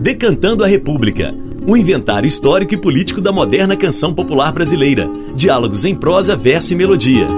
Decantando a República, um inventário histórico e político da moderna canção popular brasileira. Diálogos em prosa, verso e melodia.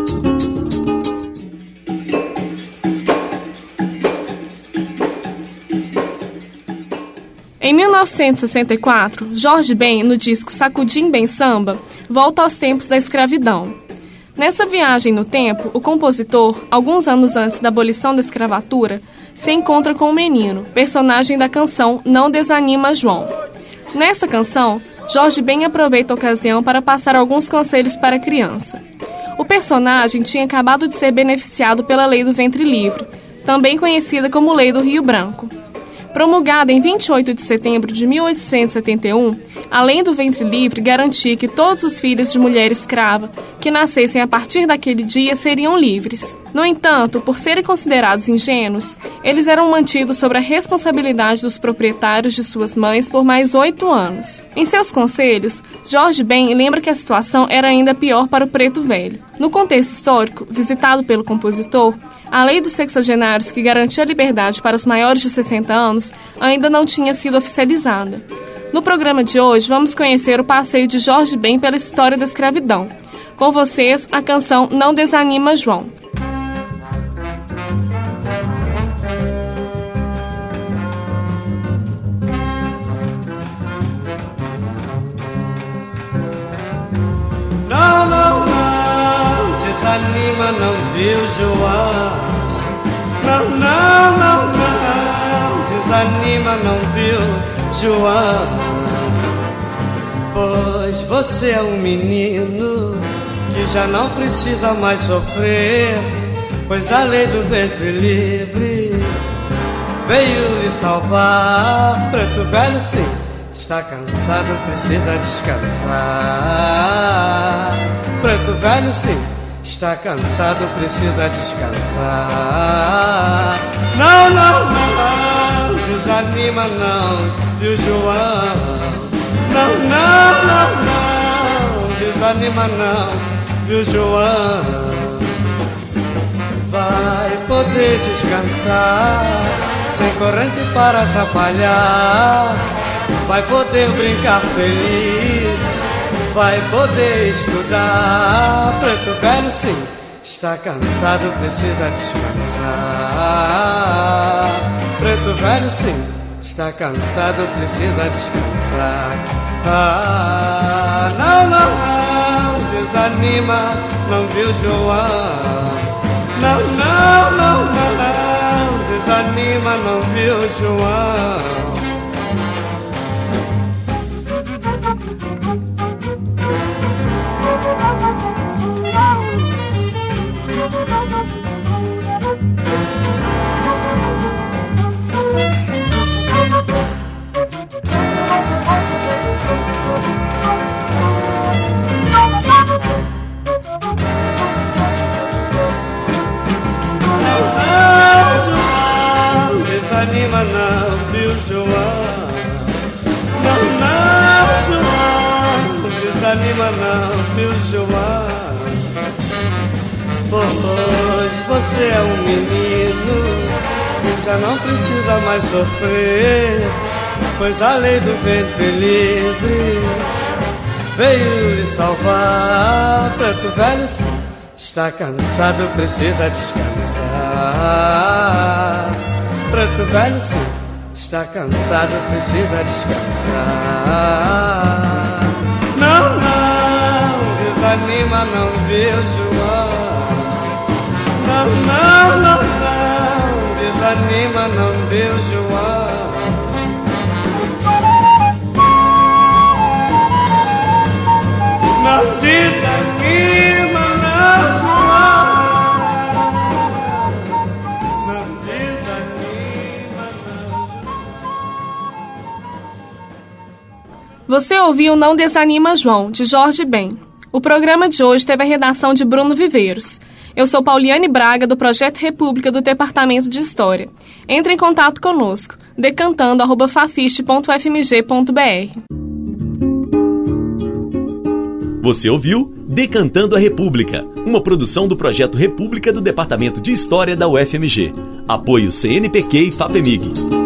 Em 1964, Jorge Ben, no disco Sacudim Bem Samba, volta aos tempos da escravidão. Nessa viagem no tempo, o compositor, alguns anos antes da abolição da escravatura, se encontra com um menino, personagem da canção Não Desanima João. Nessa canção, Jorge Ben aproveita a ocasião para passar alguns conselhos para a criança. O personagem tinha acabado de ser beneficiado pela Lei do Ventre Livre, também conhecida como Lei do Rio Branco. Promulgada em 28 de setembro de 1871, a Lei do Ventre Livre garantia que todos os filhos de mulher escrava que nascessem a partir daquele dia seriam livres. No entanto, por serem considerados ingênuos, eles eram mantidos sob a responsabilidade dos proprietários de suas mães por mais 8 anos. Em seus conselhos, Jorge Ben lembra que a situação era ainda pior para o preto velho. No contexto histórico, visitado pelo compositor, a lei dos sexagenários que garantia a liberdade para os maiores de 60 anos ainda não tinha sido oficializada. No programa de hoje, vamos conhecer o passeio de Jorge Ben pela história da escravidão. Com vocês, a canção Não Desanima João. Não, não, não, desanima, não, viu, João? Não, não, não, não, desanima, não, viu, João? Pois você é um menino que já não precisa mais sofrer, pois a lei do ventre livre veio lhe salvar. Preto velho, sim, está cansado, precisa descansar. Preto velho, sim, está cansado, precisa descansar. Não, não, não, desanima não, viu, João? Não, não, não, não, desanima não, viu, João? Vai poder descansar, sem corrente para atrapalhar. Vai poder brincar feliz, vai poder estudar. Preto velho, sim, está cansado, precisa descansar. Preto velho, sim, está cansado, precisa descansar. Ah, não, não, não, desanima, não, viu, João? Não, não, não, não, desanima, não, viu, João? Desanima não, viu, João? Não, não, João, desanima não, viu, João? Pois você é um menino que já não precisa mais sofrer, pois a lei do ventre livre veio lhe salvar. Preto velho, sim, está cansado, precisa descansar. Preto velho, sim, está cansado, precisa descansar. Não, não, desanima não, viu, João? Não, não, não, não, desanima não, viu, João? Não desanima não, João. Não desanima não. Você ouviu Não Desanima João, de Jorge Ben. O programa de hoje teve a redação de Bruno Viveiros. Eu sou Pauliane Braga, do Projeto República do Departamento de História. Entre em contato conosco, decantando@fafiche.fmg.br. Você ouviu Decantando a República, uma produção do Projeto República do Departamento de História da UFMG. Apoio CNPq e FAPEMIG.